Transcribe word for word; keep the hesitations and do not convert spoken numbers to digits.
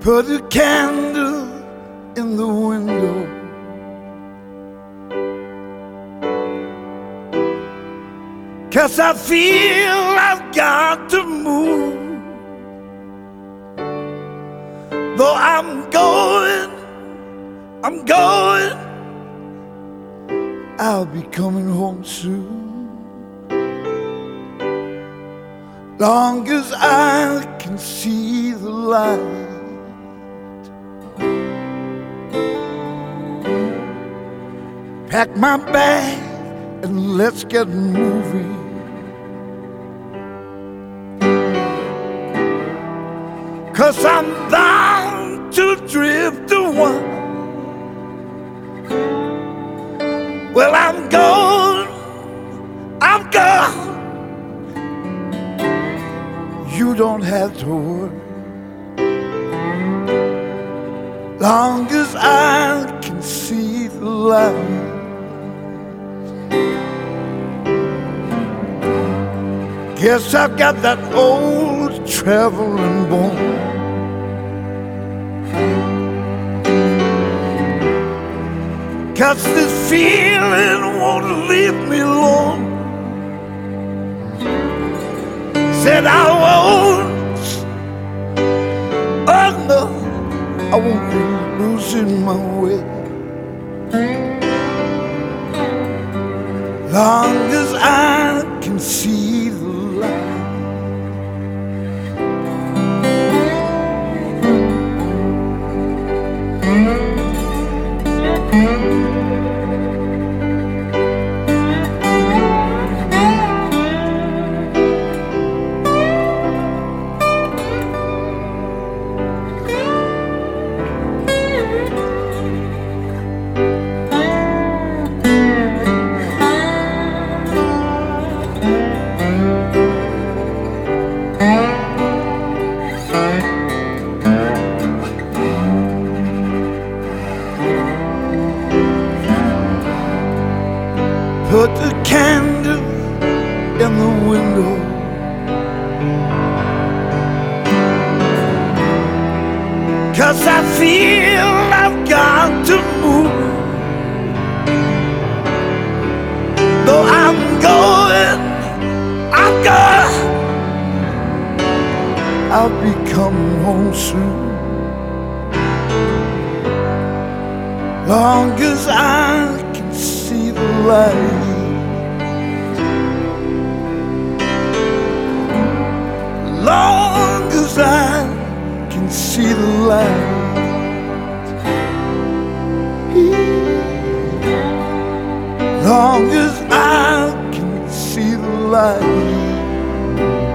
Put a candle in the window, cause I feel I've got to move. Though I'm going, I'm going, I'll be coming home soon. Long as I can see the light, pack my bag and let's get moving. Cause I'm bound to drift away. Well, I'm gone, I'm gone. You don't have to worry. Long as I can see the light. Guess I've got that old traveling bone. Cause this feeling won't leave me alone. Said I won't, oh no, I won't be losing my way. Long as I can see the light. Put the candle in the window, cause I feel I've got to move. Though I'm going, I'm going, I'll be coming home soon. Long as I can see the light. Long as I can see the light. Long as I can see the light.